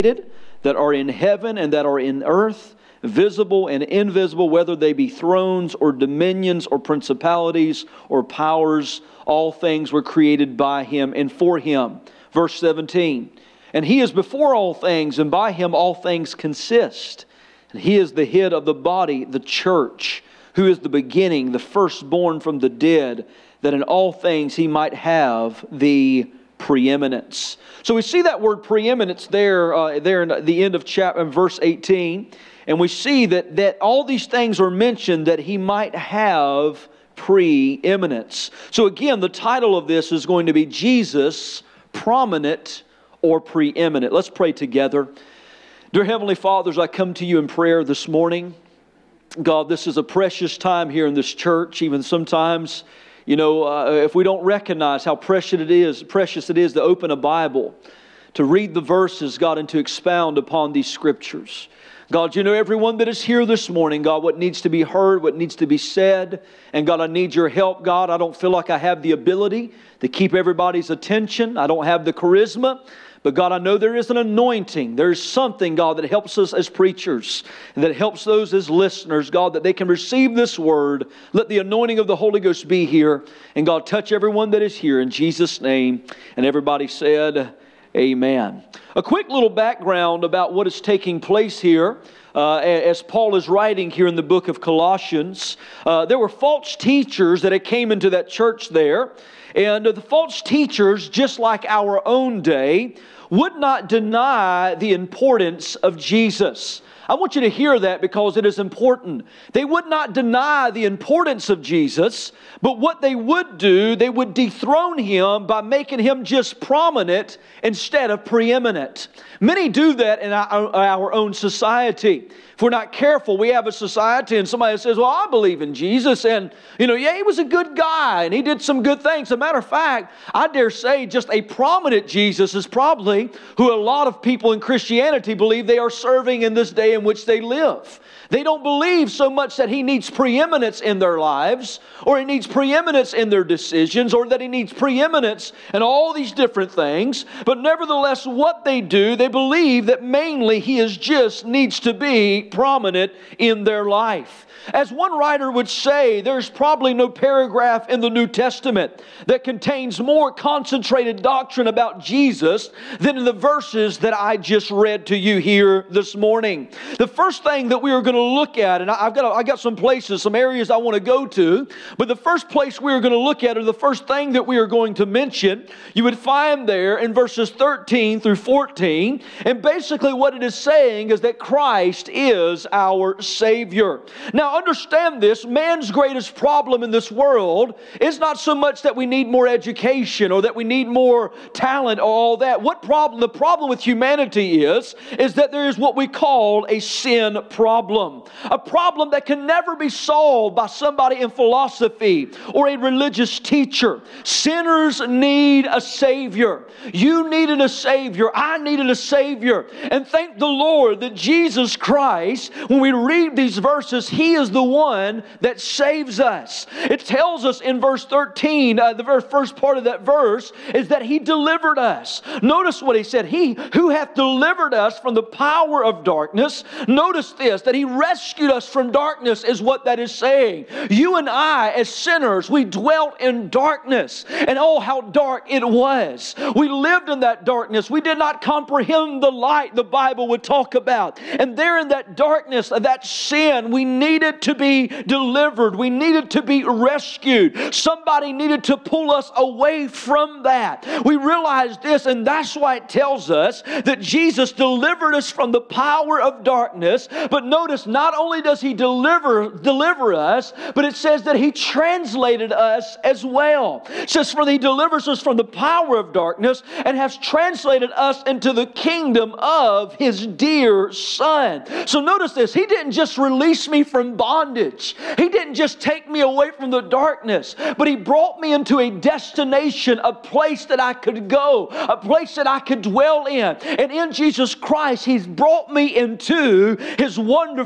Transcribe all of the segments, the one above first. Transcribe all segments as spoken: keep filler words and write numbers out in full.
that are in heaven and that are in earth, visible and invisible, whether they be thrones or dominions or principalities or powers. All things were created by Him and for Him. Verse seventeen, and He is before all things, and by Him all things consist. And He is the head of the body, the church, who is the beginning, the firstborn from the dead, that in all things He might have the preeminence. So we see that word preeminence there, uh, there in the end of chapter, verse eighteen. And we see that, that all these things are mentioned that He might have preeminence. So again, the title of this is going to be Jesus, Prominent or Preeminent. Let's pray together. Dear Heavenly Father, as I come to You in prayer this morning, God, this is a precious time here in this church. Even sometimes, you know, uh, if we don't recognize how precious it is, precious it is to open a Bible, to read the verses, God, and to expound upon these Scriptures. God, You know everyone that is here this morning, God, what needs to be heard, what needs to be said. And God, I need Your help, God. I don't feel like I have the ability to keep everybody's attention. I don't have the charisma. But God, I know there is an anointing. There is something, God, that helps us as preachers, and that helps those as listeners, God, that they can receive this word. Let the anointing of the Holy Ghost be here. And God, touch everyone that is here in Jesus' name. And everybody said, amen. A quick little background about what is taking place here. Uh, as Paul is writing here in the book of Colossians, uh, there were false teachers that had came into that church there. And the false teachers, just like our own day, would not deny the importance of Jesus. I want you to hear that because it is important. They would not deny the importance of Jesus, but what they would do, they would dethrone Him by making Him just prominent instead of preeminent. Many do that in our, our own society. If we're not careful, we have a society and somebody says, well, I believe in Jesus, and, you know, yeah, He was a good guy and He did some good things. As a matter of fact, I dare say just a prominent Jesus is probably who a lot of people in Christianity believe they are serving in this day in which they live. They don't believe so much that He needs preeminence in their lives, or He needs preeminence in their decisions, or that He needs preeminence in all these different things. But nevertheless, what they do, they believe that mainly He is just needs to be prominent in their life. As one writer would say, there's probably no paragraph in the New Testament that contains more concentrated doctrine about Jesus than in the verses that I just read to you here this morning. The first thing that we are going to look at, and I've got, I got some places, some areas I want to go to, but the first place we are going to look at, or the first thing that we are going to mention, you would find there in verses thirteen through fourteen. And basically what it is saying is that Christ is our Savior. Now, understand this, man's greatest problem in this world is not so much that we need more education or that we need more talent or all that. What problem? The problem with humanity is, is that there is what we call a sin problem. A problem that can never be solved by somebody in philosophy or a religious teacher. Sinners need a Savior. You needed a Savior. I needed a Savior. And thank the Lord that Jesus Christ, when we read these verses, He is the one that saves us. It tells us in verse thirteen, uh, the very first part of that verse, is that He delivered us. Notice what He said. He who hath delivered us from the power of darkness. Notice this, that He rescued us from darkness is what that is saying. You and I, as sinners, we dwelt in darkness. And oh, how dark it was. We lived in that darkness. We did not comprehend the light the Bible would talk about. And there in that darkness, that sin, we needed to be delivered. We needed to be rescued. Somebody needed to pull us away from that. We realized this, and that's why it tells us that Jesus delivered us from the power of darkness. But notice, not only does He deliver, deliver us, but it says that He translated us as well. It says, for He delivers us from the power of darkness and has translated us into the kingdom of His dear Son. So notice this, He didn't just release me from bondage. He didn't just take me away from the darkness, but He brought me into a destination, a place that I could go, a place that I could dwell in. And in Jesus Christ, He's brought me into His wonderful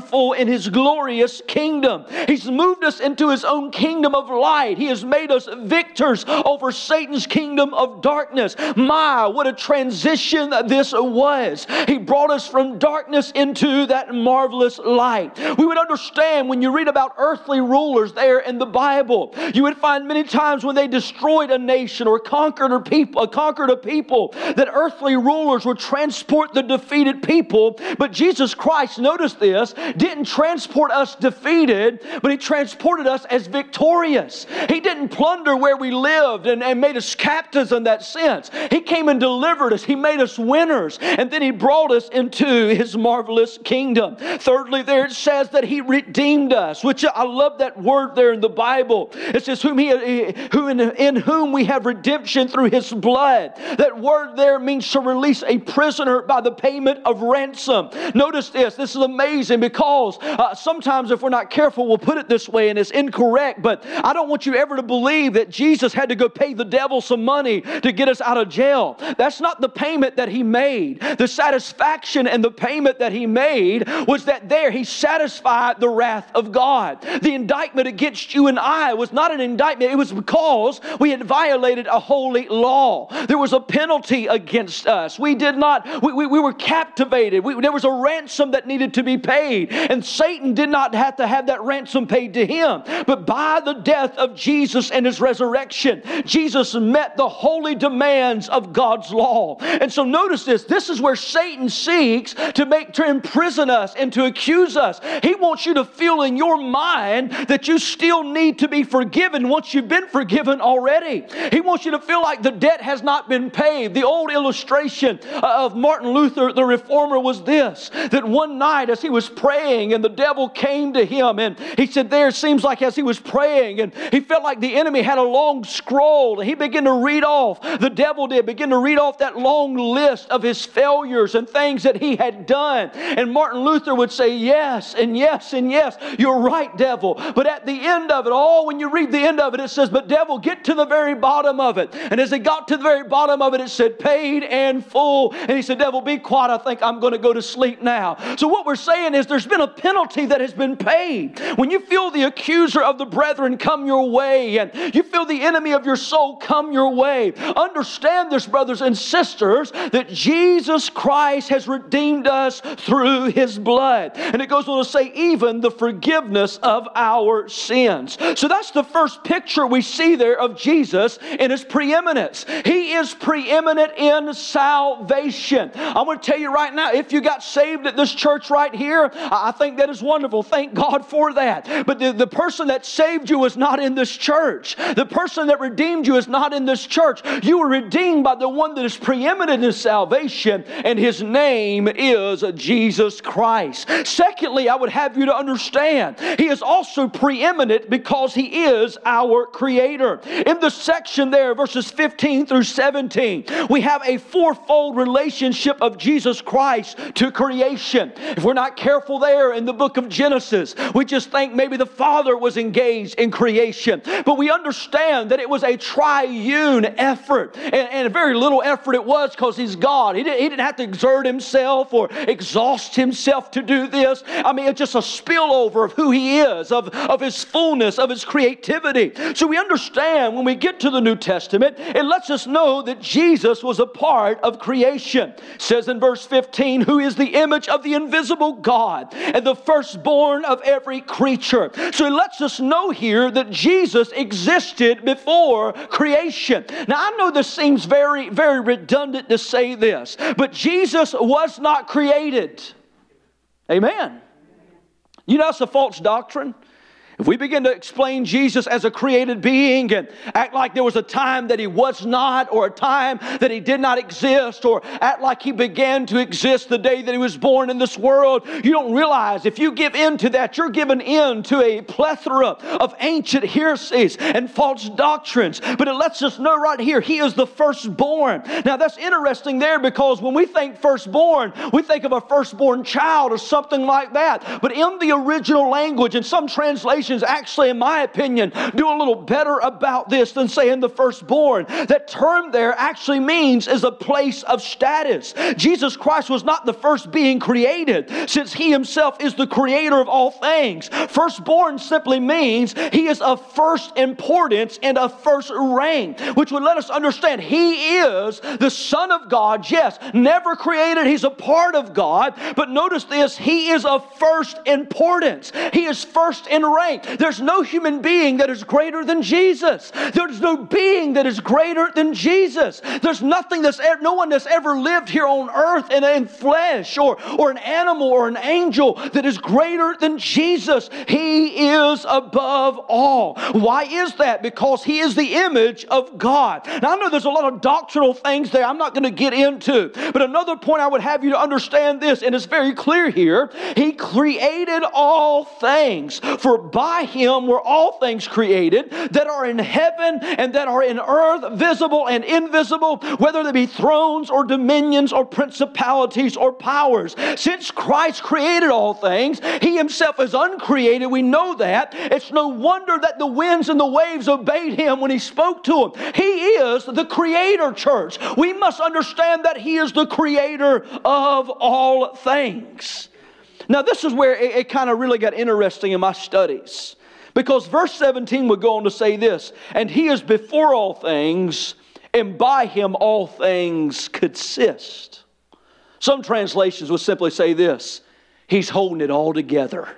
wonderful in His glorious kingdom. He's moved us into His own kingdom of light. He has made us victors over Satan's kingdom of darkness. My, what a transition this was. He brought us from darkness into that marvelous light. We would understand when you read about earthly rulers there in the Bible, you would find many times when they destroyed a nation or conquered a people, conquered a people, that earthly rulers would transport the defeated people. But Jesus Christ, notice this, didn't transport us defeated, but He transported us as victorious. He didn't plunder where we lived and, and made us captives in that sense. He came and delivered us. He made us winners. And then He brought us into His marvelous kingdom. Thirdly, there it says that He redeemed us, which I love that word there in the Bible. It says, whom he, who in, in whom we have redemption through His blood. That word there means to release a prisoner by the payment of ransom. Notice this. This is amazing because uh, sometimes if we're not careful, we'll put it this way and it's incorrect, but I don't want you ever to believe that Jesus had to go pay the devil some money to get us out of jail. That's not the payment that He made. The satisfaction and the payment that He made was that there He satisfied the wrath of God. The indictment against you and I was not an indictment. It was because we had violated a holy law. There was a penalty against us. We did not, we, we, we were captivated. We, there was a ransom that needed to be paid. And Satan did not have to have that ransom paid to him. But by the death of Jesus and His resurrection, Jesus met the holy demands of God's law. And so notice this. This is where Satan seeks to make, to imprison us and to accuse us. He wants you to feel in your mind that you still need to be forgiven once you've been forgiven already. He wants you to feel like the debt has not been paid. The old illustration of Martin Luther, the reformer, was this, that one night as he was praying and the devil came to him and he said there, it seems like as he was praying and he felt like the enemy had a long scroll and he began to read off, the devil did, begin to read off that long list of his failures and things that he had done. And Martin Luther would say, yes, and yes, and yes, you're right, devil. But at the end of it all, when you read the end of it, it says, but devil, get to the very bottom of it. And as they got to the very bottom of it, it said, paid and full. And he said, devil, be quiet. I think I'm going to go to sleep now. So what we're saying is there's been a penalty that has been paid. When you feel the accuser of the brethren come your way and you feel the enemy of your soul come your way, understand this, brothers and sisters, that Jesus Christ has redeemed us through His blood. And it goes on to say, even the forgiveness of our sins. So that's the first picture we see there of Jesus in His preeminence. He is preeminent in salvation. I'm going to tell you right now, if you got saved at this church right here, I think that is wonderful. Thank God for that. But the, the person that saved you is not in this church. The person that redeemed you is not in this church. You were redeemed by the one that is preeminent in salvation, and His name is Jesus Christ. Secondly, I would have you to understand, He is also preeminent because He is our Creator. In the section there, verses fifteen through seventeen, we have a fourfold relationship of Jesus Christ to creation. If we're not careful there in the book of Genesis, we just think maybe the Father was engaged in creation. But we understand that it was a triune effort. And, and a very little effort it was because He's God. He didn't, he didn't have to exert Himself or exhaust Himself to do this. I mean, it's just a spillover of who He is, of, of His fullness, of His creativity. So we understand when we get to the New Testament, it lets us know that Jesus was a part of creation. It says in verse fifteen, who is the image of the invisible God and the firstborn of every creature. So it lets us know here that Jesus existed before creation. Now I know this seems very, very redundant to say this, but Jesus was not created. Amen. You know, it's a false doctrine. If we begin to explain Jesus as a created being and act like there was a time that He was not, or a time that He did not exist, or act like He began to exist the day that He was born in this world, you don't realize if you give in to that, you're giving in to a plethora of ancient heresies and false doctrines. But it lets us know right here, He is the firstborn. Now that's interesting there because when we think firstborn, we think of a firstborn child or something like that. But in the original language, in some translations, translations actually, in my opinion, do a little better about this than saying the firstborn. That term there actually means is a place of status. Jesus Christ was not the first being created, since He Himself is the creator of all things. Firstborn simply means He is of first importance and of first rank, which would let us understand He is the Son of God. Yes, never created. He's a part of God. But notice this, He is of first importance. He is first in rank. There's no human being that is greater than Jesus. There's no being that is greater than Jesus. There's nothing that's no one that's ever lived here on earth in, in flesh or, or an animal or an angel that is greater than Jesus. He is above all. Why is that? Because He is the image of God. Now I know there's a lot of doctrinal things there I'm not going to get into, but another point I would have you to understand this, and it's very clear here. He created all things, for by Him were all things created that are in heaven and that are in earth, visible and invisible, whether they be thrones or dominions or principalities or powers. Since Christ created all things, He Himself is uncreated. We know that. It's no wonder that the winds and the waves obeyed Him when He spoke to them. He is the Creator, church. We must understand that He is the Creator of all things. Now this is where it, it kind of really got interesting in my studies, because verse seventeen would go on to say this, and He is before all things, and by Him all things consist. Some translations would simply say this, He's holding it all together.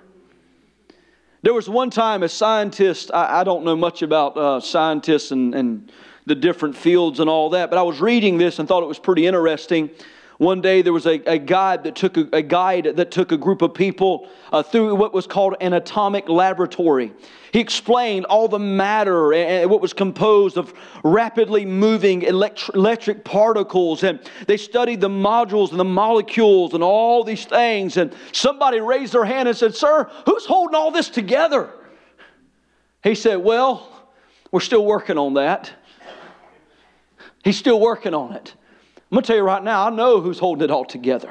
There was one time a scientist, I, I don't know much about uh, scientists and, and the different fields and all that, but I was reading this and thought it was pretty interesting. One day there was a, a guide that took a, a guide that took a group of people uh, through what was called an atomic laboratory. He explained all the matter and what was composed of rapidly moving elect- electric particles, and they studied the modules and the molecules and all these things. And somebody raised their hand and said, "Sir, who's holding all this together?" He said, "Well, we're still working on that." He's still working on it. I'm going to tell you right now, I know who's holding it all together.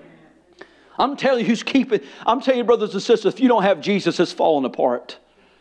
I'm telling you who's keeping, I'm telling you, brothers and sisters, if you don't have Jesus, it's falling apart.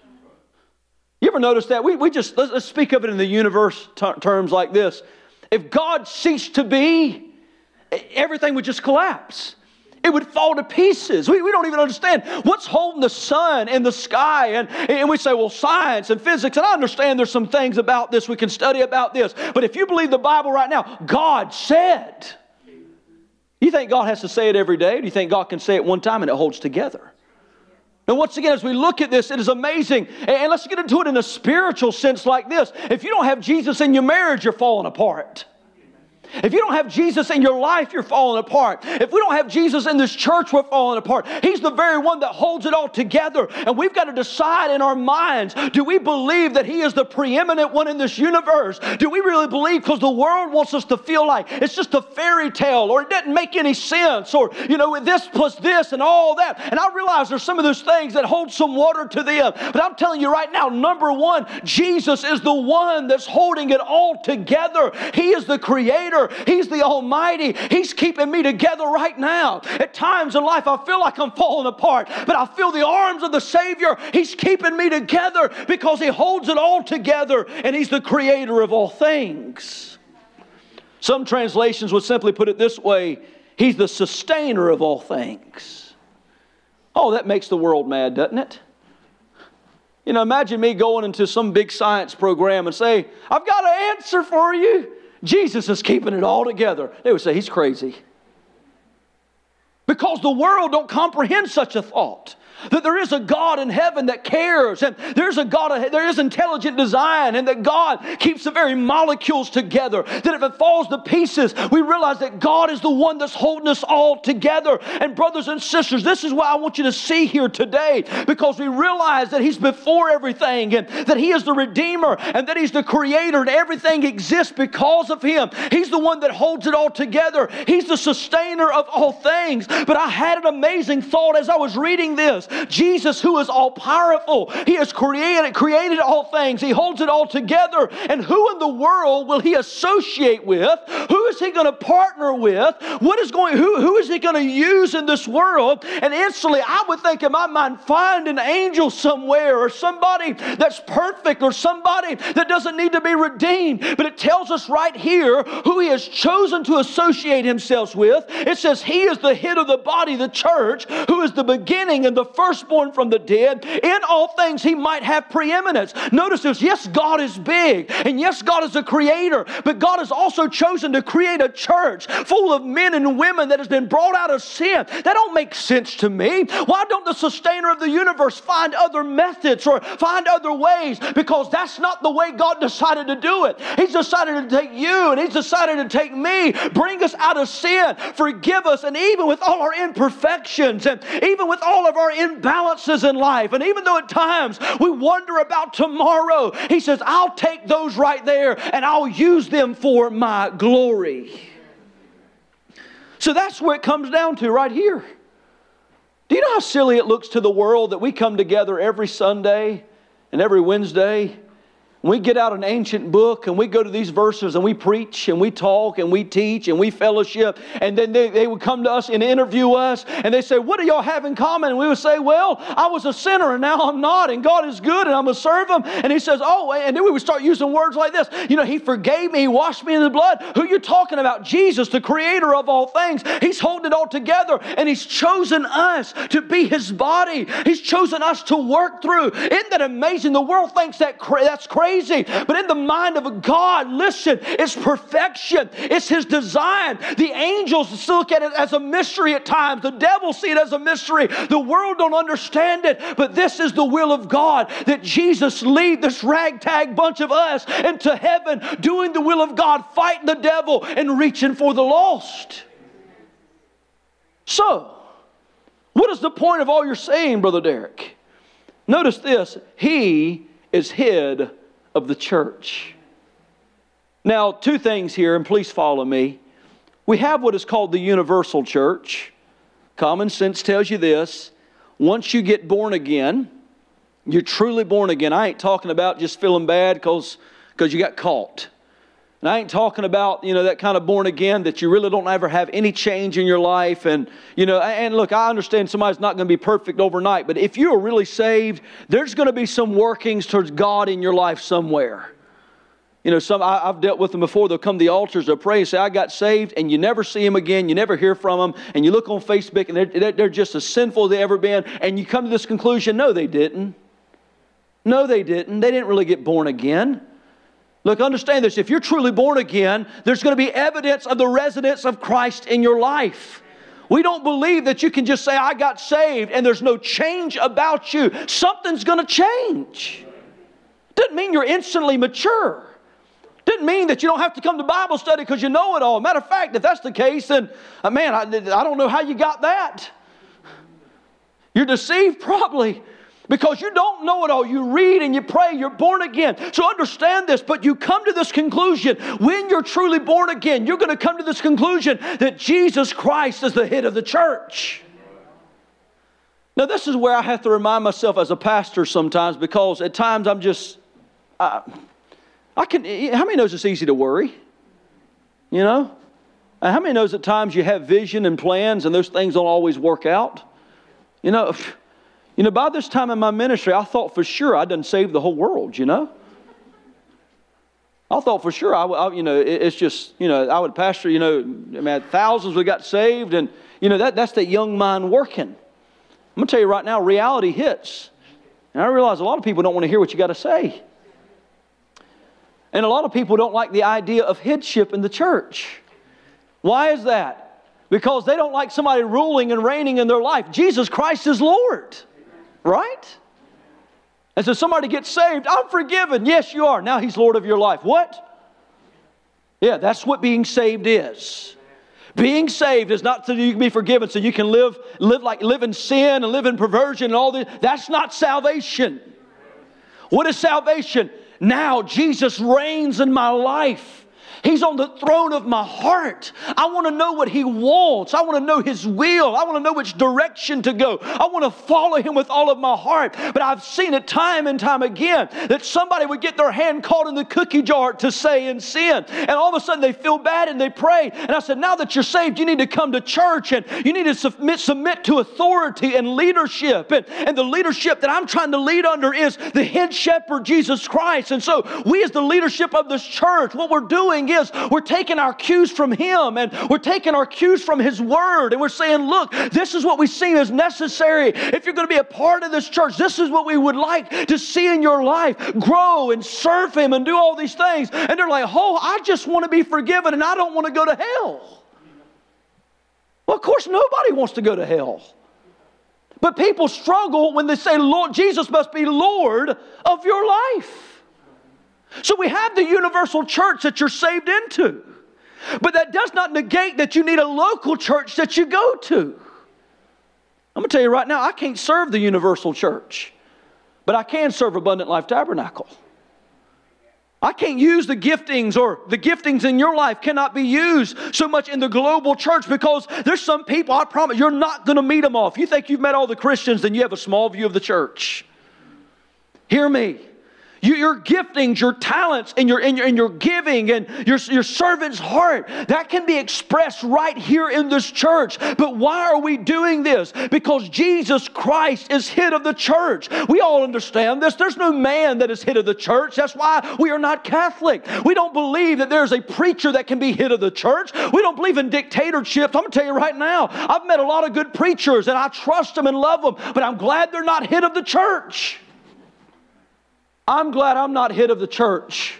You ever notice that? We, we just, let's, let's speak of it in the universe ter- terms like this. If God ceased to be, everything would just collapse. It would fall to pieces. We, we don't even understand what's holding the sun in the sky. And, and we say, well, science and physics. And I understand there's some things about this we can study about this. But if you believe the Bible right now, God said. You think God has to say it every day? Do you think God can say it one time and it holds together? And once again, as we look at this, it is amazing. And let's get into it in a spiritual sense like this. If you don't have Jesus in your marriage, you're falling apart. If you don't have Jesus in your life, you're falling apart. If we don't have Jesus in this church, we're falling apart. He's the very one that holds it all together. And we've got to decide in our minds, do we believe that He is the preeminent one in this universe? Do we really believe, because the world wants us to feel like it's just a fairy tale, or it doesn't make any sense, or, you know, this plus this and all that. And I realize there's some of those things that hold some water to them. But I'm telling you right now, number one, Jesus is the one that's holding it all together. He is the Creator. He's the Almighty. He's keeping me together right now. At times in life, I feel like I'm falling apart, but I feel the arms of the Savior. He's keeping me together because He holds it all together, and He's the Creator of all things. Some translations would simply put it this way, He's the sustainer of all things. Oh, that makes the world mad, doesn't it? You know, imagine me going into some big science program and say, I've got an answer for you. Jesus is keeping it all together. They would say, he's crazy. Because the world don't comprehend such a thought. That there is a God in heaven that cares, and there's a God, there is intelligent design, and that God keeps the very molecules together. That if it falls to pieces, we realize that God is the one that's holding us all together. And brothers and sisters, this is what I want you to see here today, because we realize that He's before everything, and that He is the Redeemer, and that He's the Creator, and everything exists because of Him. He's the one that holds it all together. He's the sustainer of all things. But I had an amazing thought as I was reading this. Jesus, who is all powerful, He has created, created all things. He holds it all together. And who in the world will He associate with? Who is He going to partner with? What is going, who, who is He going to use in this world? And instantly I would think in my mind, find an angel somewhere, or somebody that's perfect, or somebody that doesn't need to be redeemed. But it tells us right here who He has chosen to associate Himself with. It says He is the head of the body, the church, who is the beginning and the firstborn from the dead. In all things He might have preeminence. Notice this. Yes, God is big, and yes, God is a creator, but God has also chosen to create a church full of men and women that has been brought out of sin. That don't make sense to me. Why don't the sustainer of the universe find other methods or find other ways? Because that's not the way God decided to do it. He's decided to take you, and He's decided to take me, bring us out of sin, forgive us, and even with all our imperfections, and even with all of our imbalances in life, and even though at times we wonder about tomorrow, He says, I'll take those right there and I'll use them for my glory. So that's where it comes down to right here. Do you know how silly it looks to the world that we come together every Sunday and every Wednesday? We get out an ancient book and we go to these verses and we preach and we talk and we teach and we fellowship, and then they, they would come to us and interview us and they say, what do y'all have in common? And we would say, well, I was a sinner and now I'm not, and God is good and I'm going to serve Him. And He says, oh, and then we would start using words like this. You know, He forgave me, He washed me in the blood. Who you talking about? Jesus, the creator of all things. He's holding it all together, and He's chosen us to be His body. He's chosen us to work through. Isn't that amazing? The world thinks that cra- that's crazy. But in the mind of a God, listen, it's perfection. It's His design. The angels look at it as a mystery at times. The devil see it as a mystery. The world don't understand it. But this is the will of God, that Jesus lead this ragtag bunch of us into heaven, doing the will of God, fighting the devil and reaching for the lost. So, what is the point of all you're saying, Brother Derek? Notice this. He is head of the church. Now, two things here, and please follow me. We have what is called the universal church. Common sense tells you this. Once you get born again, you're truly born again. I ain't talking about just feeling bad because because you got caught. And I ain't talking about, you know, that kind of born again that you really don't ever have any change in your life. And, you know, and look, I understand somebody's not going to be perfect overnight. But if you are really saved, there's going to be some workings towards God in your life somewhere. You know, some I, I've dealt with them before. They'll come to the altars, they'll pray and say, I got saved. And you never see them again. You never hear from them. And you look on Facebook and they're, they're just as sinful as they ever been. And you come to this conclusion, no, they didn't. No, they didn't. They didn't really get born again. Look, understand this. If you're truly born again, there's going to be evidence of the residence of Christ in your life. We don't believe that you can just say, I got saved, and there's no change about you. Something's going to change. Doesn't mean you're instantly mature. Doesn't mean that you don't have to come to Bible study because you know it all. Matter of fact, if that's the case, then, uh, man, I, I don't know how you got that. You're deceived probably. Because you don't know it all. You read and you pray. You're born again. So understand this. But you come to this conclusion. When you're truly born again, you're going to come to this conclusion that Jesus Christ is the head of the church. Now this is where I have to remind myself as a pastor sometimes, because at times I'm just, I, I can, how many knows it's easy to worry? You know? And how many knows at times you have vision and plans and those things don't always work out? You know, You know, by this time in my ministry, I thought for sure I done saved the whole world, you know. I thought for sure, I, I you know, it, it's just, you know, I would pastor, you know, I mean, thousands we got saved, and, you know, that that's that young mind working. I'm going to tell you right now, reality hits. And I realize a lot of people don't want to hear what you got to say. And a lot of people don't like the idea of headship in the church. Why is that? Because they don't like somebody ruling and reigning in their life. Jesus Christ is Lord. Right? And so somebody gets saved. I'm forgiven. Yes, you are. Now He's Lord of your life. What? Yeah, that's what being saved is. Being saved is not so you can be forgiven so you can live, live like live in sin and live in perversion and all this. That's not salvation. What is salvation? Now Jesus reigns in my life. He's on the throne of my heart. I want to know what He wants. I want to know His will. I want to know which direction to go. I want to follow Him with all of my heart. But I've seen it time and time again that somebody would get their hand caught in the cookie jar to say and sin. And all of a sudden they feel bad and they pray. And I said, now that you're saved, you need to come to church and you need to submit, submit to authority and leadership. And, and the leadership that I'm trying to lead under is the head shepherd, Jesus Christ. And so we as the leadership of this church, what we're doing is we're taking our cues from Him and we're taking our cues from His Word, and we're saying, look, this is what we see as necessary. If you're going to be a part of this church, this is what we would like to see in your life. Grow and serve Him and do all these things. And they're like, oh, I just want to be forgiven and I don't want to go to hell. Well, of course, nobody wants to go to hell. But people struggle when they say, Lord, Jesus must be Lord of your life. So we have the universal church that you're saved into. But that does not negate that you need a local church that you go to. I'm going to tell you right now, I can't serve the universal church. But I can serve Abundant Life Tabernacle. I can't use the giftings, or the giftings in your life cannot be used so much in the global church, because there's some people, I promise, you're not going to meet them all. If you think you've met all the Christians, then you have a small view of the church. Hear me. You, your giftings, your talents, and your, and your, and your giving, and your, your servant's heart, that can be expressed right here in this church. But why are we doing this? Because Jesus Christ is head of the church. We all understand this. There's no man that is head of the church. That's why we are not Catholic. We don't believe that there's a preacher that can be head of the church. We don't believe in dictatorships. I'm going to tell you right now, I've met a lot of good preachers, and I trust them and love them, but I'm glad they're not head of the church. I'm glad I'm not head of the church.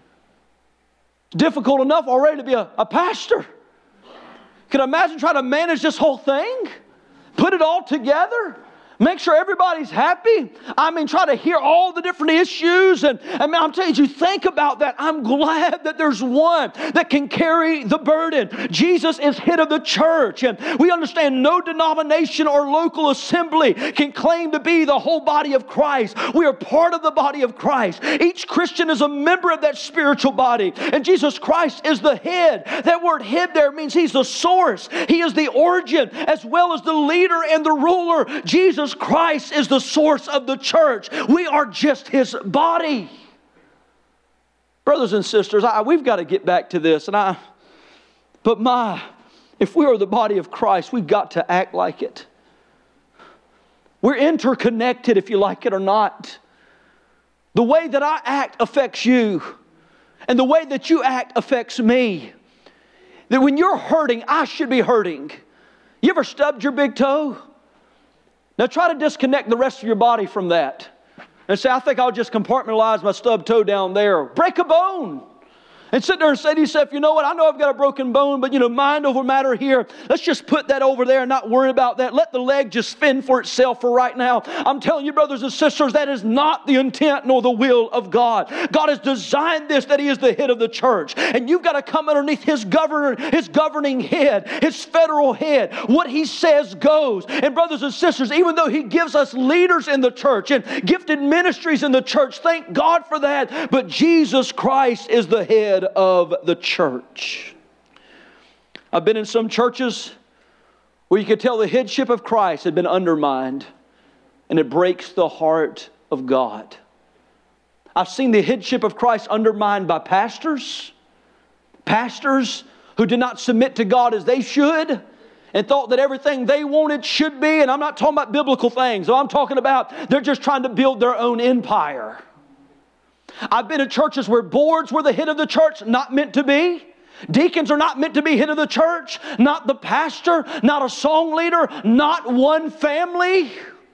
It's difficult enough already to be a, a pastor. Can you imagine trying to manage this whole thing? Put it all together? Make sure everybody's happy. I mean, try to hear all the different issues. And I mean, I'm telling you, think about that. I'm glad that there's one that can carry the burden. Jesus is head of the church. And we understand no denomination or local assembly can claim to be the whole body of Christ. We are part of the body of Christ. Each Christian is a member of that spiritual body. And Jesus Christ is the head. That word head there means He's the source. He is the origin as well as the leader and the ruler. Jesus Christ is the source of the church. We are just His body. Brothers and sisters, I, we've got to get back to this. And I, but my, if we are the body of Christ, we've got to act like it. We're interconnected, if you like it or not. The way that I act affects you, and the way that you act affects me. That when you're hurting, I should be hurting. You ever stubbed your big toe? Now try to disconnect the rest of your body from that. And say, I think I'll just compartmentalize my stubbed toe down there. Break a bone. And sit there and say to yourself, you know what, I know I've got a broken bone, but you know, mind over matter here. Let's just put that over there and not worry about that. Let the leg just fend for itself for right now. I'm telling you, brothers and sisters, that is not the intent nor the will of God. God has designed this, that He is the head of the church. And you've got to come underneath His governor, His governing head, His federal head. What He says goes. And brothers and sisters, even though He gives us leaders in the church and gifted ministries in the church, thank God for that. But Jesus Christ is the head of the church. I've been in some churches where you could tell the headship of Christ had been undermined, and it breaks the heart of God. I've seen the headship of Christ undermined by pastors, pastors who did not submit to God as they should, and thought that everything they wanted should be. And I'm not talking about biblical things. I'm talking about they're just trying to build their own empire. I've been in churches where boards were the head of the church, not meant to be. Deacons are not meant to be head of the church, not the pastor, not a song leader, not one family.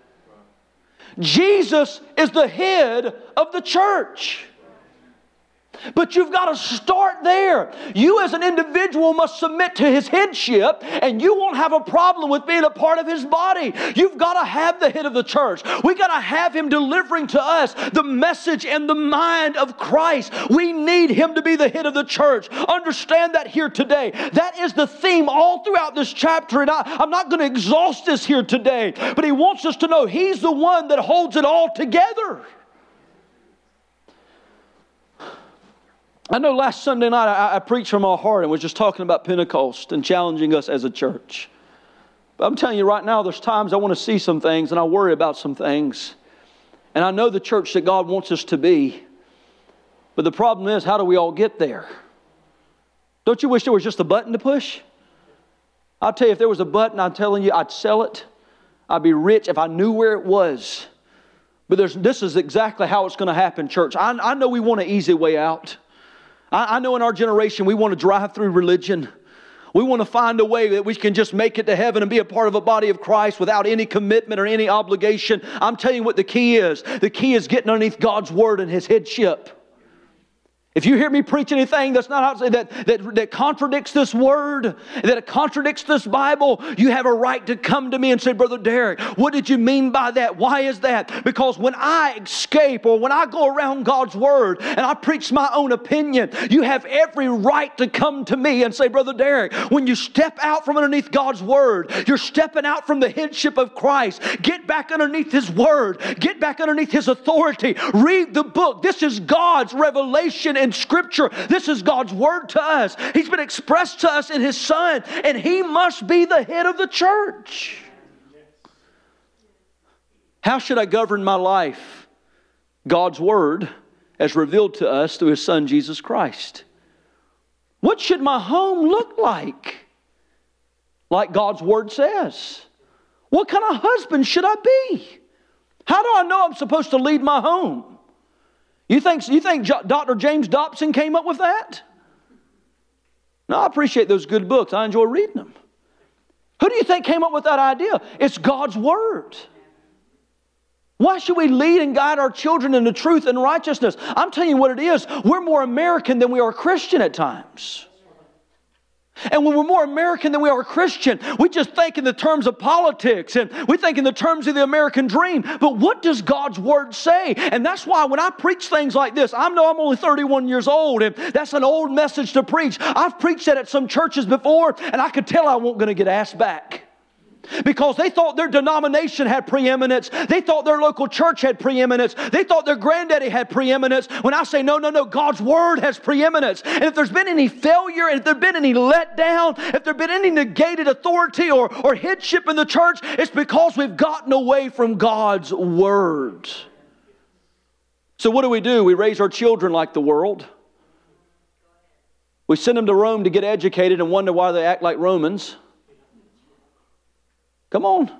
Jesus is the head of the church. But you've got to start there. You as an individual must submit to His headship, and you won't have a problem with being a part of His body. You've got to have the head of the church. We've got to have Him delivering to us the message and the mind of Christ. We need Him to be the head of the church. Understand that here today. That is the theme all throughout this chapter, and I, I'm not going to exhaust this here today, but He wants us to know He's the one that holds it all together. I know last Sunday night I, I preached from my heart and was just talking about Pentecost and challenging us as a church. But I'm telling you right now, there's times I want to see some things and I worry about some things. And I know the church that God wants us to be. But the problem is, how do we all get there? Don't you wish there was just a button to push? I'll tell you, if there was a button, I'm telling you, I'd sell it. I'd be rich if I knew where it was. But there's, this is exactly how it's going to happen, church. I, I know we want an easy way out. I, I know in our generation we want to drive through religion. We want to find a way that we can just make it to heaven and be a part of a body of Christ without any commitment or any obligation. I'm telling you what the key is. The key is getting underneath God's Word and His headship. If you hear me preach anything that's not that, that, that contradicts this Word, that it contradicts this Bible, you have a right to come to me and say, Brother Derek, what did you mean by that? Why is that? Because when I escape or when I go around God's Word and I preach my own opinion, you have every right to come to me and say, Brother Derek, when you step out from underneath God's Word, you're stepping out from the headship of Christ. Get back underneath His Word. Get back underneath His authority. Read the book. This is God's revelation in Scripture. This is God's Word to us. He's been expressed to us in His Son, and He must be the head of the church. How should I govern my life? God's Word as revealed to us through His Son, Jesus Christ. What should my home look like? Like God's Word says. What kind of husband should I be? How do I know I'm supposed to lead my home? You think, you think Doctor James Dobson came up with that? No, I appreciate those good books. I enjoy reading them. Who do you think came up with that idea? It's God's Word. Why should we lead and guide our children into truth and righteousness? I'm telling you what it is. We're more American than we are Christian at times. And when we're more American than we are Christian, we just think in the terms of politics and we think in the terms of the American dream. But what does God's Word say? And that's why when I preach things like this, I know I'm only thirty-one years old and that's an old message to preach. I've preached that at some churches before and I could tell I wasn't going to get asked back. Because they thought their denomination had preeminence. They thought their local church had preeminence. They thought their granddaddy had preeminence. When I say, no, no, no, God's Word has preeminence. And if there's been any failure, if there's been any letdown, if there's been any negated authority or, or headship in the church, it's because we've gotten away from God's Word. So what do we do? We raise our children like the world. We send them to Rome to get educated and wonder why they act like Romans. Come on.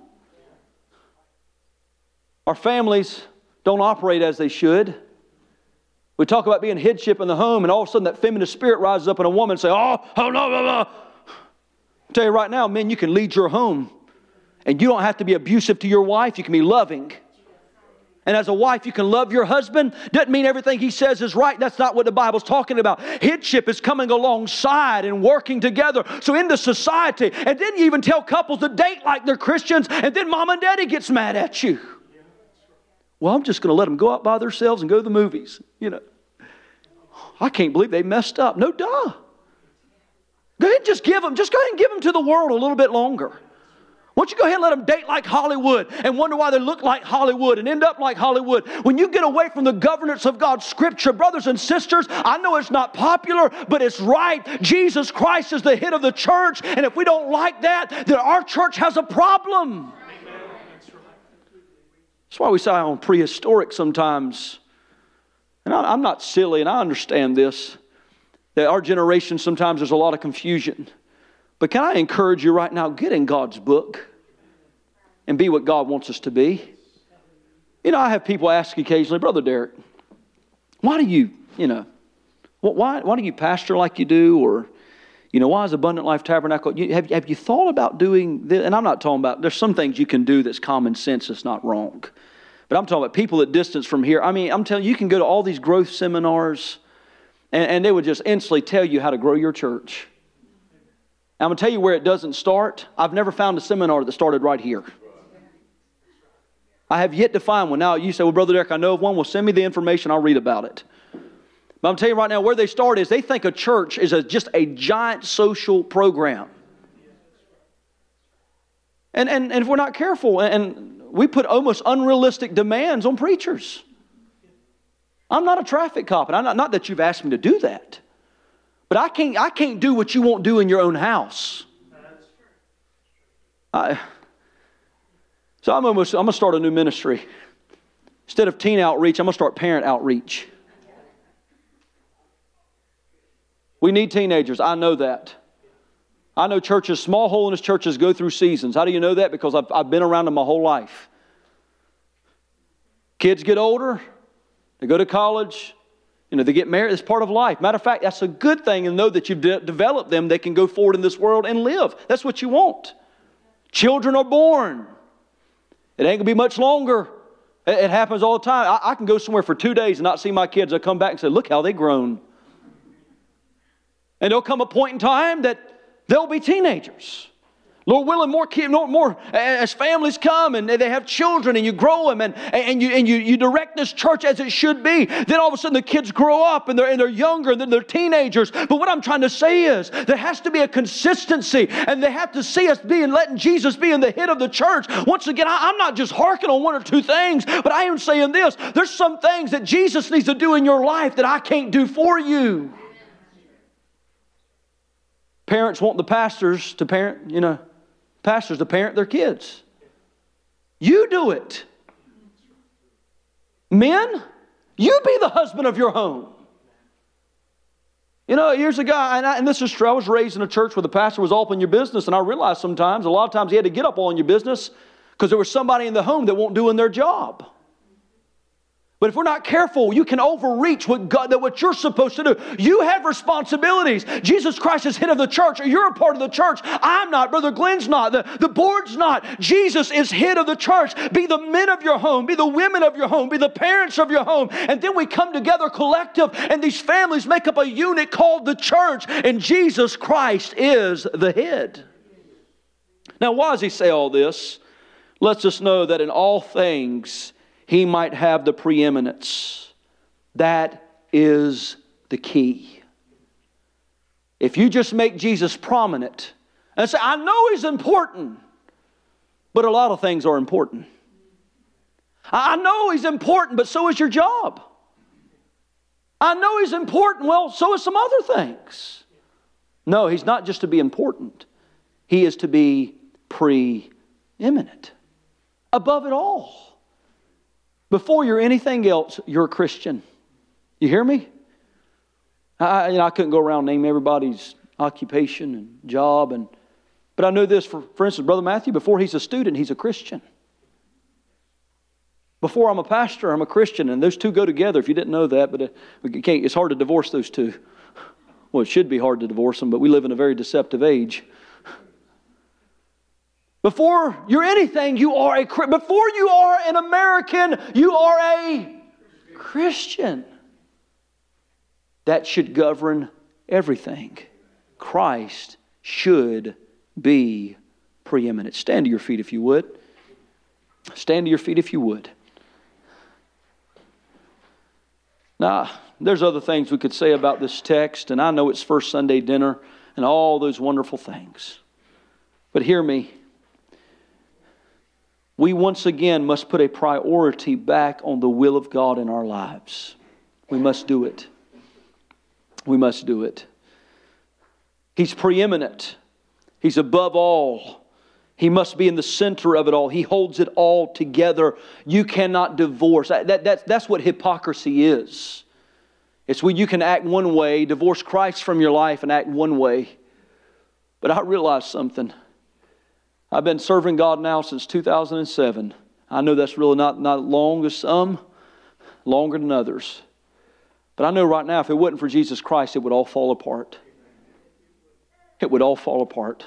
Our families don't operate as they should. We talk about being headship in the home, and all of a sudden that feminist spirit rises up in a woman and say, oh, oh, no, no, no. I'll tell you right now, men, you can lead your home. And you don't have to be abusive to your wife. You can be loving. And as a wife, you can love your husband. Doesn't mean everything he says is right. That's not what the Bible's talking about. Headship is coming alongside and working together. So into society. And then you even tell couples to date like they're Christians. And then mom and daddy gets mad at you. Well, I'm just going to let them go out by themselves and go to the movies. You know. I can't believe they messed up. No, duh. Go ahead and just give them. Just go ahead and give them to the world a little bit longer. Why don't you go ahead and let them date like Hollywood and wonder why they look like Hollywood and end up like Hollywood? When you get away from the governance of God's Scripture, brothers and sisters, I know it's not popular, but it's right. Jesus Christ is the head of the church, and if we don't like that, then our church has a problem. That's why we say on prehistoric sometimes. And I'm not silly, and I understand this, that our generation sometimes there's a lot of confusion. But can I encourage you right now, get in God's book and be what God wants us to be. You know, I have people ask occasionally, Brother Derek, why do you, you know, why, why do you pastor like you do? Or, you know, why is Abundant Life Tabernacle? You, have, have you thought about doing this? And I'm not talking about, there's some things you can do that's common sense, that's not wrong. But I'm talking about people at distance from here. I mean, I'm telling you, you can go to all these growth seminars and, and they would just instantly tell you how to grow your church. I'm going to tell you where it doesn't start. I've never found a seminar that started right here. I have yet to find one. Now, you say, well, Brother Derek, I know of one. Well, send me the information. I'll read about it. But I'm telling you right now, where they start is they think a church is a, just a giant social program. And, and, and if we're not careful, and we put almost unrealistic demands on preachers. I'm not a traffic cop, and I'm not, not that you've asked me to do that. But I can't, I can't do what you won't do in your own house. I, so I'm, almost, I'm going to start a new ministry. Instead of teen outreach, I'm going to start parent outreach. We need teenagers. I know that. I know churches, small holiness churches go through seasons. How do you know that? Because I've, I've been around them my whole life. Kids get older. They go to college. You know, they get married. It's part of life. Matter of fact, that's a good thing, and know that you've de- developed them. They can go forward in this world and live. That's what you want. Children are born. It ain't going to be much longer. It, it happens all the time. I, I can go somewhere for two days and not see my kids. They'll come back and say, look how they've grown. And there'll come a point in time that they'll be teenagers. Lord willing, more kids, more, more as families come and they have children and you grow them and, and, you, and you, you direct this church as it should be. Then all of a sudden the kids grow up and they're, and they're younger and then they're teenagers. But what I'm trying to say is there has to be a consistency, and they have to see us being, letting Jesus be in the head of the church. Once again, I, I'm not just harking on one or two things, but I am saying this. There's some things that Jesus needs to do in your life that I can't do for you. Parents want the pastors to parent, you know, pastors to parent their kids. You do it. Men, you be the husband of your home. You know, years ago, and, I, and this is true, I was raised in a church where the pastor was all up in your business, and I realized sometimes, a lot of times he had to get up all in your business because there was somebody in the home that won't doing their job. But if we're not careful, you can overreach what God, that what you're supposed to do. You have responsibilities. Jesus Christ is head of the church, or you're a part of the church. I'm not. Brother Glenn's not. The, the board's not. Jesus is head of the church. Be the men of your home. Be the women of your home. Be the parents of your home. And then we come together collective, and these families make up a unit called the church. And Jesus Christ is the head. Now, why does he say all this? Lets us know that in all things he might have the preeminence. That is the key. If you just make Jesus prominent and say, I know he's important, but a lot of things are important. I know he's important, but so is your job. I know he's important, well, so is some other things. No, he's not just to be important. He is to be preeminent. Above it all. Before you're anything else, you're a Christian. You hear me? I, you know, I couldn't go around naming everybody's occupation and job, and but I know this. For, for instance, Brother Matthew, before he's a student, he's a Christian. Before I'm a pastor, I'm a Christian, and those two go together. If you didn't know that, but it can't, it's hard to divorce those two. Well, it should be hard to divorce them, but we live in a very deceptive age. Before you're anything, you are a before you are an American, you are a Christian. That should govern everything. Christ should be preeminent. Stand to your feet if you would. Stand to your feet if you would. Now, there's other things we could say about this text, and I know it's First Sunday dinner and all those wonderful things. But hear me. We once again must put a priority back on the will of God in our lives. We must do it. We must do it. He's preeminent. He's above all. He must be in the center of it all. He holds it all together. You cannot divorce. That, that, that's, that's what hypocrisy is. It's when you can act one way, divorce Christ from your life and act one way. But I realized something. I've been serving God now since two thousand seven. I know that's really not, not long as some, longer than others. But I know right now if it wasn't for Jesus Christ, it would all fall apart. It would all fall apart.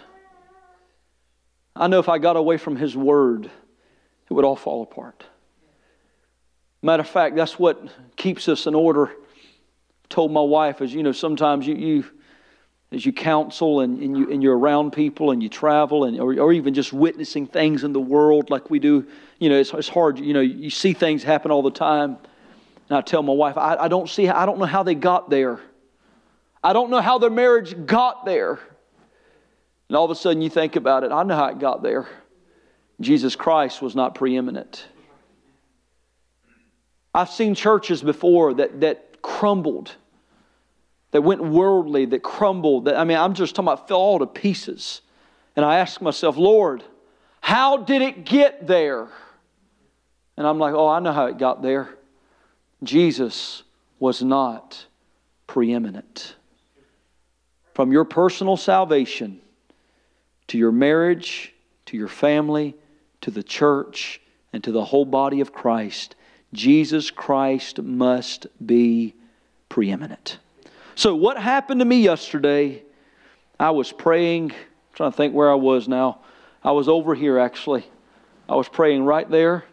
I know if I got away from His Word, it would all fall apart. Matter of fact, that's what keeps us in order. I told my wife, as you know, sometimes you... you as you counsel and, and, you, and you're around people and you travel and or, or even just witnessing things in the world like we do, you know, it's, it's hard. You know, you see things happen all the time. And I tell my wife, I, I don't see, I don't know how they got there. I don't know how their marriage got there. And all of a sudden you think about it, I know how it got there. Jesus Christ was not preeminent. I've seen churches before that, that crumbled, that went worldly, that crumbled. That, I mean, I'm just talking about fell all to pieces. And I ask myself, Lord, how did it get there? And I'm like, oh, I know how it got there. Jesus was not preeminent. From your personal salvation to your marriage, to your family, to the church, and to the whole body of Christ, Jesus Christ must be preeminent. So what happened to me yesterday, I was praying, I'm trying to think where I was now. I was over here actually. I was praying right there.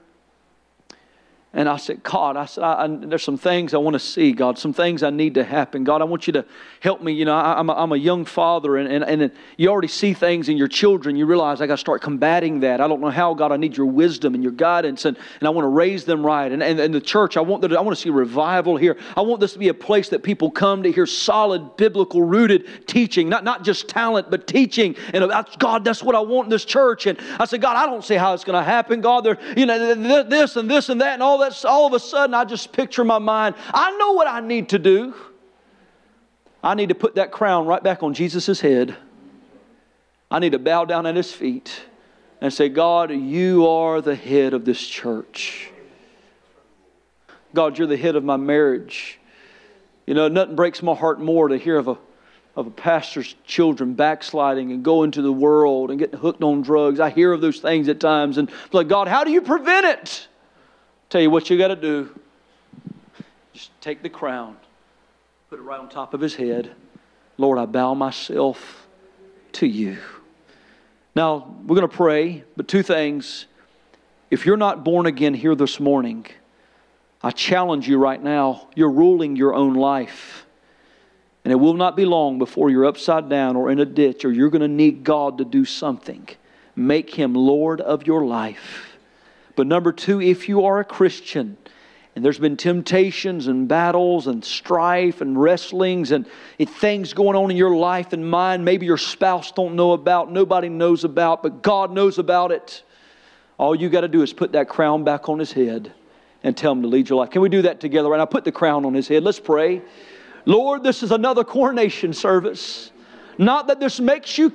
And I said, God, I said, I, I, there's some things I want to see, God. Some things I need to happen. God, I want you to help me. You know, I, I'm, a, I'm a young father, and, and, and you already see things in your children. You realize I got to start combating that. I don't know how, God. I need your wisdom and your guidance, and, and I want to raise them right. And, and, and the church, I want, the, I want to see revival here. I want this to be a place that people come to hear solid, biblical, rooted teaching. Not, not just talent, but teaching. And that's, God, that's what I want in this church. And I said, God, I don't see how it's going to happen. God, there, you know, this and this and that and all that's all of a sudden I just picture in my mind, I know what I need to do. I need to put that crown right back on Jesus' head. I need to bow down at His feet and say, God, you are the head of this church. God, you're the head of my marriage. You know, nothing breaks my heart more to hear of a of a pastor's children backsliding and going to the world and getting hooked on drugs. I hear of those things at times and I'm like, God, how do you prevent it? Tell you what you got to do. Just take the crown, put it right on top of his head. Lord, I bow myself to you. Now, we're going to pray, but two things. If you're not born again here this morning, I challenge you right now, you're ruling your own life. And it will not be long before you're upside down or in a ditch, or you're going to need God to do something. Make Him Lord of your life. But number two, if you are a Christian and there's been temptations and battles and strife and wrestlings and things going on in your life and mine, maybe your spouse don't know about, nobody knows about, but God knows about it. All you got to do is put that crown back on his head and tell him to lead your life. Can we do that together right now? Put the crown on his head. Let's pray. Lord, this is another coronation service. Not that this makes you